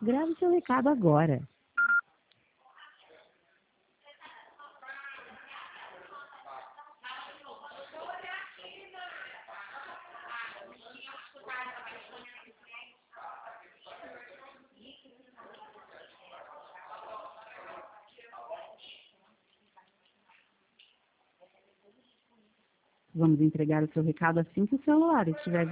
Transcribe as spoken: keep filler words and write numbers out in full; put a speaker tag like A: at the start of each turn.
A: Grave seu recado agora. Vamos entregar o seu recado assim que o celular estiver